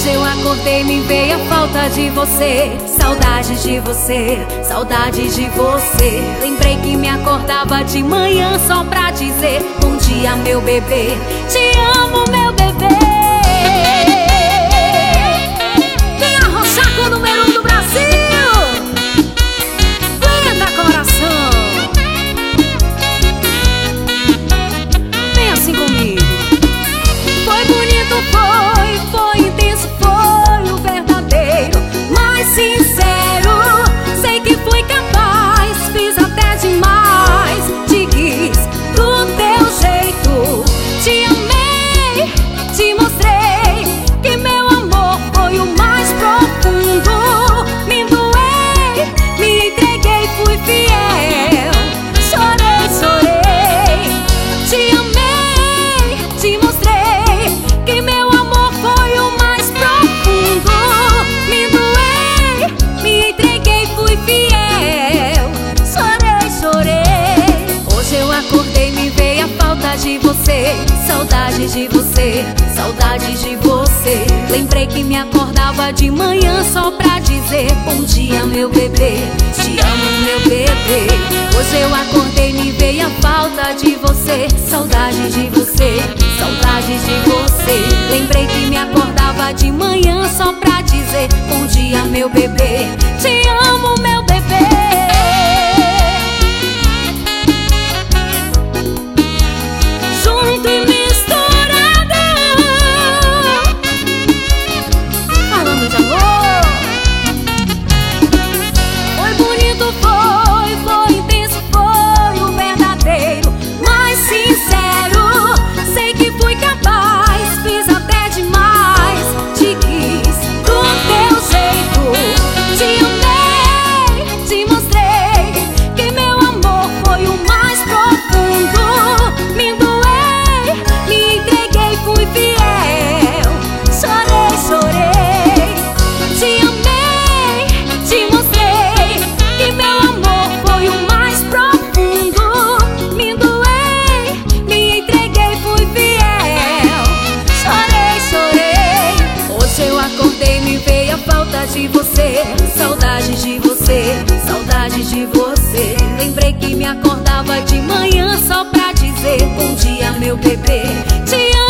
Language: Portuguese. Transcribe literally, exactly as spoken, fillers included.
Hoje eu acordei e me veio a falta de você. Saudade de você, saudade de você. Lembrei que me acordava de manhã só pra dizer bom dia, meu bebê. Te amo, meu bebê. Vem arrochar com o número um do Brasil. Aguenta, coração. Vem assim comigo. Foi bonito, foi, foi intenso, foi o verdadeiro, mais sincero. Sei que fui capaz, fiz até demais. Te quis do teu jeito, te amei, te mostrei que meu amor foi o mais profundo. Me doei, me entreguei, fui fiel. Chorei, chorei, te amei, te mostrei que meu amor foi o mais profundo. Me doei, me entreguei, fui fiel. Chorei, chorei. Hoje eu acordei, me veio a falta de você. Saudade de você, saudade de você. Lembrei que me acordava de manhã só pra dizer bom dia, meu bebê. Te amo, meu bebê. Hoje eu acordei, me veio a falta de você. Saudade de você, saudade de você. Lembrei que me acordava de manhã só pra dizer bom dia, meu bebê. Te amo, meu bebê. Junto e misturado, falando de amor. Foi bonito, foi, foi intenso, foi o verdadeiro, mais sincero. Sei que fui capaz, fiz até demais. Te quis do teu jeito, te amei, te mostrei que meu amor foi o mais profundo. Me doei, me entreguei, fui fiel. Chorei, chorei, te amei, te mostrei que meu amor foi o mais profundo. Me doei, me entreguei, fui fiel. Chorei, chorei. Hoje eu acordei, me veio a falta de você. Saudade de você, saudade de você. Lembrei que me acordava de manhã só pra dizer bom dia, meu bebê. Te amo.